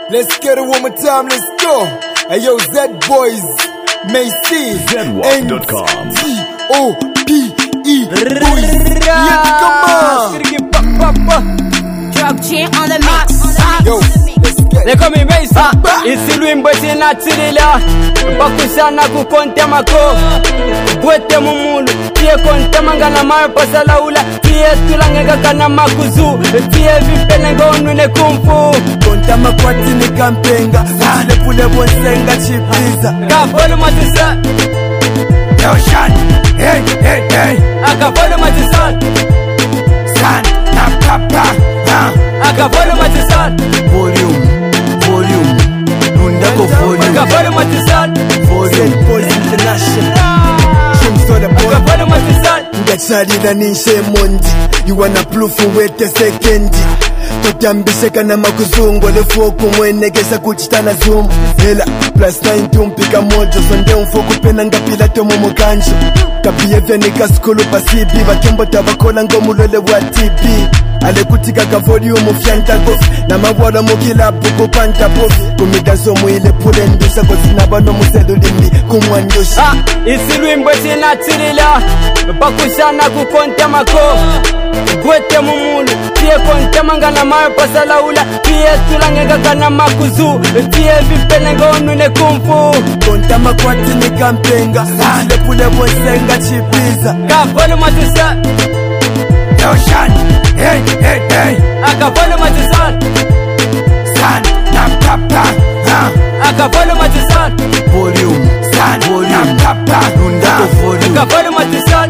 Let's get it one more time, let's go. Hey yo, Z-Boys, Macy, ZWalk.com. T-O-P-E, boys. Yeah, come on. Drop chain on the mix. Yo, let's get They it. call me Mesa. Isi lwimbo sinatirila bakusana kukonte mako bwete mumulu tie konte mangana mayo pasalaula tie tulangeka kana makuzu tie vipele ngonune kumfu Konta makwati ni kampenga, sile pule bonsenga chipiza. kafolu matisa Yo, Shan, hey, hey, hey. akafolu matisa San, na papa, akafolu matisa volume, Nundako volume, akafolu matisa Z-Boys International. Shimsoda boy. akafolu matisa Ngacharira nishe mondi you wanna proof wete sekendi totambiseka na makuzungu lefuku mwenegesa kuchitana zoom hela plus 9 tumpika mojo sonde mfuku pena ngapila tomo mukanjo kabiye venika skulu pasibi bakembo tabakola ngomulole wa TB alekutika ka volume fyanta kofi na mabwala mukila buko panta pofi kumigazo muile pule ndusa kozina bano muselu limbi kumwandusha isi lwimbo sinatirila bakusana kukonte mako bwete mumulu tie konte mangana mayo pasalaula tie tulangeka kana makuzu tie vipele ngonune kumfu konta makwati ni kampenga sile pule bonsenga chipiza kafolu matisa Yoshan, hey, hey, hey. akafolu matisa San, na papa, akafolu matisa volume, san, volume, na papa, Nundako volume, akafolu matisa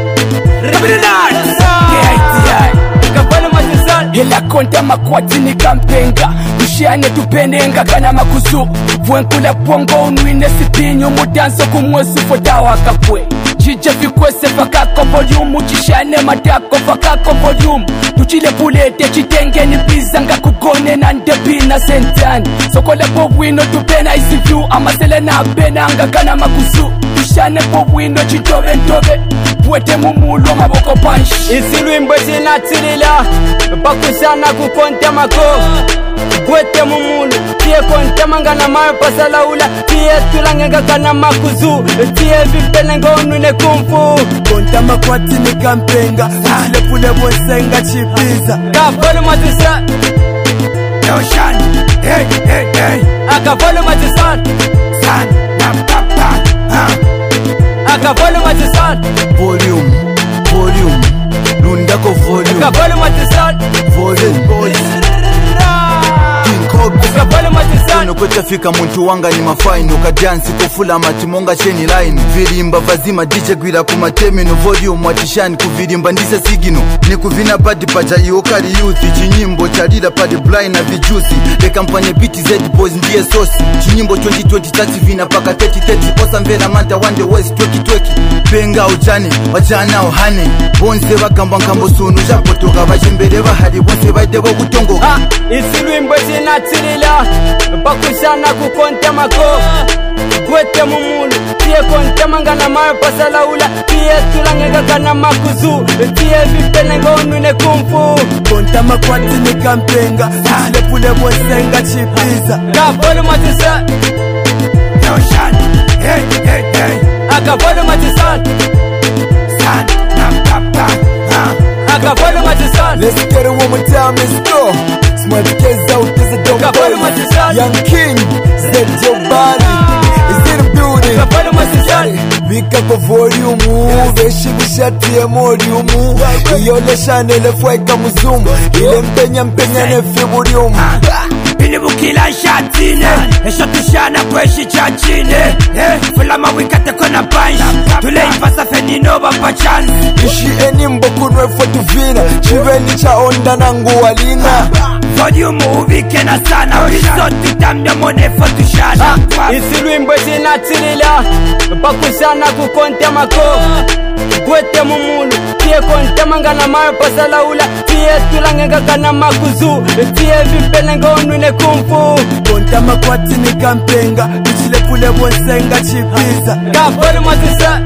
akafolu matisa Hela konta makwati ni kampenga Kushiane tupenenga kana makuzu Vwenkula pongo unwine sipinyo Mudanso kumwesu fodawa kapwe Jije vikwese fakako volume Chishane matako fakako volume Tuchile pulete chitenge ni pizza Nga kugone na ndebina sentani Sokole po wino tupena isi view Amasele na bena nga kana makuzu Tushane po wino chitove ntobe Pwete mumulo maboko punch isi lwimbo sinatirila bakusana kukonte mako bwete mumulu tie konte mangana mayo pasalaula tie tulangeka kana makuzu tie vipele ngonune kumfu konta makwati ni kampenga sile pule bonsenga chipiza kafolu matisa Yoshan, hey, hey, hey. akafolu matisa San, na papa, akafolu matisa volume, Nundako volume, akafolu matisa volume, boys. King Cobra. akafolu matisa nokwetafika muntu wanga ni mafaini ukadansi kufula matimonga cheni line virimba vazima DJ gwira kumatemino volume watishani kuvirimba ndise sigino nikuvina padi paja iokari youth chinyimbo chalila padi blind na vijusi the company beat Z-Boys ndiye sosi chinyimbo 2020 vina paka 30 osamvera manta wande west tweki penga ujane wajana ohane bonse bagamba nkambo sunu japotoka bajembere bahari bonse baidebo gutongoka isi lwimbo sinatirila bakusana kukonte mako bwete mumulu tie konte mangana mayo pasalaula tie tulangeka kana makuzu tie vipele ngonune kumfu konta makwati ni kampenga sile pule bonsenga chipiza kafolu matisa Yoshan, hey, hey, hey. akafolu matisa San, na papa, akafolu matisa let's get it one more time, let's go. Smart kids out, there's a dog Kafolu matisa Young King, set your body. Is in the building. kafolu matisa Vika kwa volume, veshi bishati ya modiumu. Iyole shanele fwaika muzumu. Ile mpenya nefi volume. Bilibukila shatine Eshotushana kweshi chachine Fulama wikate kona bansh Tule ifasa fenino bapa chance Ishi eni mbokunwe fotuvina. Chiveni cha onda na nguwalina. Volume uvike na sana Ulisotu tamda mone fotushana isi lwimbo sinatirila bakusana kukonte mako bwete mumulu tie konte mangana mayo pasalaula tie tulangeka kana makuzu tie vipele ngonune kumfu Konta makwati ni kampenga. Kuchile pule bonsenga chipiza. kafolu matisa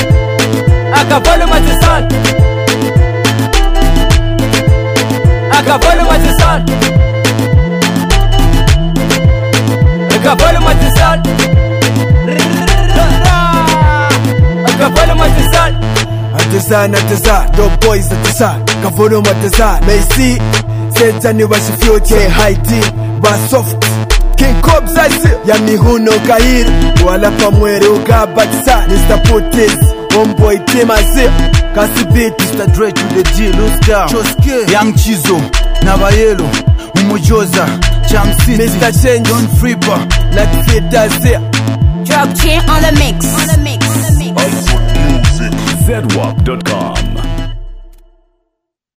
akafolu matisa volume at the sun. Volume at the sun. Volume at the sun. At the sun, the boys at the sun. Volume at the sun. May see, Satan was a future high tea, but soft. King Cobbs I see. Yami Huno Kair, Wala Pamwere Ugabatsa, Mr. Putis, Homeboy Timazi, Kasibit, Mr. Dre to the G, Luska, Choske, Young Chizo, Navayelo, Umujoza, Jam City, Mr. Change, Don Freeper, like Fitazia. Drop chain on the mix. ZWAP.com